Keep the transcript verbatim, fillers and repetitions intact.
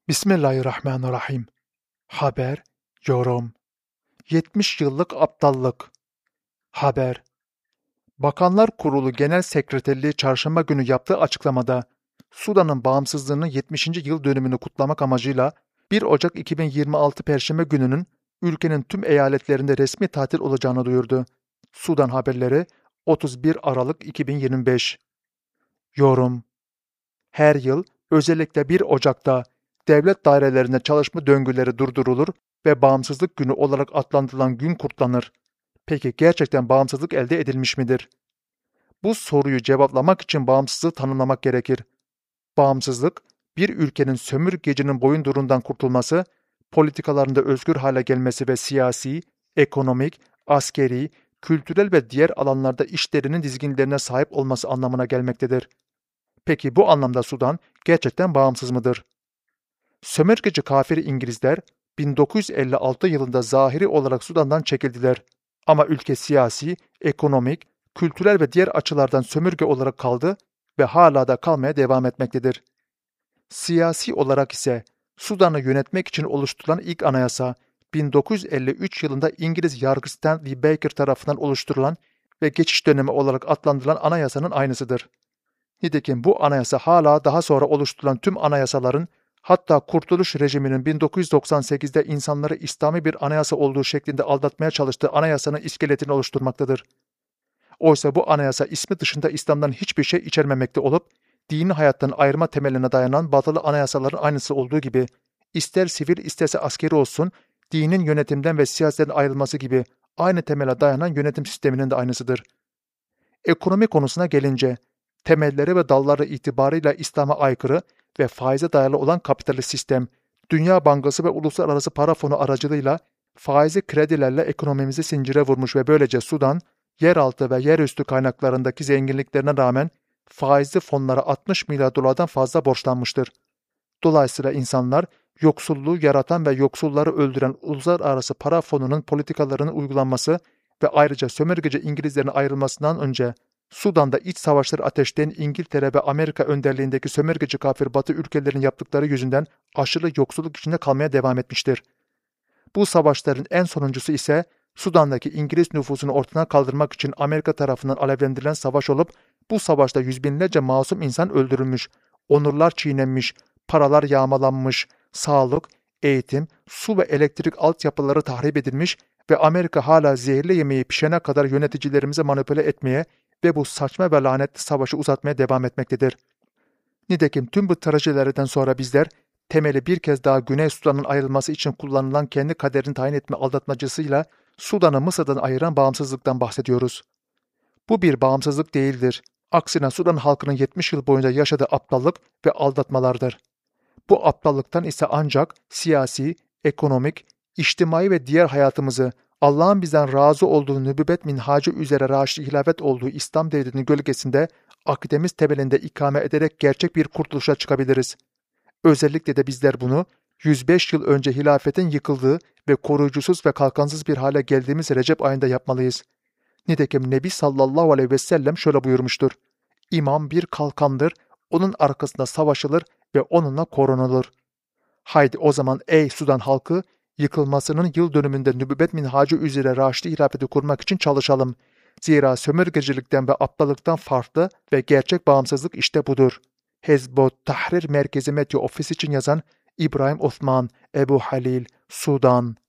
Bismillahirrahmanirrahim. Haber, yorum. yetmiş yıllık aptallık. Haber. Bakanlar Kurulu Genel Sekreterliği çarşamba günü yaptığı açıklamada, Sudan'ın bağımsızlığının yetmişinci yıl dönümünü kutlamak amacıyla bir Ocak iki bin yirmi altı Perşembe gününün ülkenin tüm eyaletlerinde resmi tatil olacağını duyurdu. Sudan Haberleri otuz bir Aralık iki bin yirmi beş. Yorum. Her yıl özellikle bir Ocak'ta devlet dairelerinde çalışma döngüleri durdurulur ve bağımsızlık günü olarak adlandırılan gün kutlanır. Peki gerçekten bağımsızlık elde edilmiş midir? Bu soruyu cevaplamak için bağımsızlığı tanımlamak gerekir. Bağımsızlık, bir ülkenin sömürgecinin boyundurundan kurtulması, politikalarında özgür hale gelmesi ve siyasi, ekonomik, askeri, kültürel ve diğer alanlarda işlerinin dizginlerine sahip olması anlamına gelmektedir. Peki bu anlamda Sudan gerçekten bağımsız mıdır? Sömürgeci kafir İngilizler bin dokuz yüz elli altı yılında zahiri olarak Sudan'dan çekildiler. Ama ülke siyasi, ekonomik, kültürel ve diğer açılardan sömürge olarak kaldı ve hala da kalmaya devam etmektedir. Siyasi olarak ise Sudan'ı yönetmek için oluşturulan ilk anayasa bin dokuz yüz elli üç yılında İngiliz yargıç Stanley Baker tarafından oluşturulan ve geçiş dönemi olarak adlandırılan anayasanın aynısıdır. Nitekim bu anayasa hala daha sonra oluşturulan tüm anayasaların, hatta Kurtuluş rejiminin bin dokuz yüz doksan sekizde insanları İslami bir anayasa olduğu şeklinde aldatmaya çalıştığı anayasanın iskeletini oluşturmaktadır. Oysa bu anayasa ismi dışında İslam'dan hiçbir şey içermemekte olup, dini hayattan ayırma temeline dayanan batılı anayasaların aynısı olduğu gibi, ister sivil isterse askeri olsun, dinin yönetimden ve siyasetten ayrılması gibi aynı temele dayanan yönetim sisteminin de aynısıdır. Ekonomi konusuna gelince, temelleri ve dalları itibarıyla İslam'a aykırı ve faize dayalı olan kapitalist sistem, Dünya Bankası ve Uluslararası Para Fonu aracılığıyla faizli kredilerle ekonomimizi zincire vurmuş ve böylece Sudan, yeraltı ve yerüstü kaynaklarındaki zenginliklerine rağmen faizli fonlara altmış milyar dolardan fazla borçlanmıştır. Dolayısıyla insanlar, yoksulluğu yaratan ve yoksulları öldüren Uluslararası Para Fonu'nun politikalarının uygulanması ve ayrıca sömürgeci İngilizlerin ayrılmasından önce Sudan'da iç savaşları ateşleyen İngiltere ve Amerika önderliğindeki sömürgeci kafir Batı ülkelerin yaptıkları yüzünden aşırı yoksulluk içinde kalmaya devam etmiştir. Bu savaşların en sonuncusu ise Sudan'daki İngiliz nüfusunu ortadan kaldırmak için Amerika tarafından alevlendirilen savaş olup, bu savaşta yüz binlerce masum insan öldürülmüş, onurlar çiğnenmiş, paralar yağmalanmış, sağlık, eğitim, su ve elektrik altyapıları tahrip edilmiş ve Amerika hala zehirli yemeği pişene kadar yöneticilerimizi manipüle etmeye ve bu saçma ve lanetli savaşı uzatmaya devam etmektedir. Nitekim tüm bu trajedilerden sonra bizler, temeli bir kez daha Güney Sudan'ın ayrılması için kullanılan kendi kaderini tayin etme aldatmacısıyla Sudan'ı Mısır'dan ayıran bağımsızlıktan bahsediyoruz. Bu bir bağımsızlık değildir. Aksine Sudan halkının yetmiş yıl boyunca yaşadığı aptallık ve aldatmalardır. Bu aptallıktan ise ancak siyasi, ekonomik, içtimai ve diğer hayatımızı Allah'ın bizden razı olduğu nübüvvet minhacı üzere raşid hilafet olduğu İslam devletinin gölgesinde akidemiz temelinde ikame ederek gerçek bir kurtuluşa çıkabiliriz. Özellikle de bizler bunu yüz beş yıl önce hilafetin yıkıldığı ve koruyucusuz ve kalkansız bir hale geldiğimiz Recep ayında yapmalıyız. Nitekim Nebi sallallahu aleyhi ve sellem şöyle buyurmuştur. İmam bir kalkandır, onun arkasında savaşılır ve onunla korunulur. Haydi o zaman ey Sudan halkı, yıkılmasının yıl dönümünde nübüvvet minhacı üzere raşidi hilafeti kurmak için çalışalım. Zira sömürgecilikten ve aptallıktan farklı ve gerçek bağımsızlık işte budur. Hezbot Tahrir Merkezi Medya Ofisi için yazan İbrahim Osman, Ebu Halil, Sudan.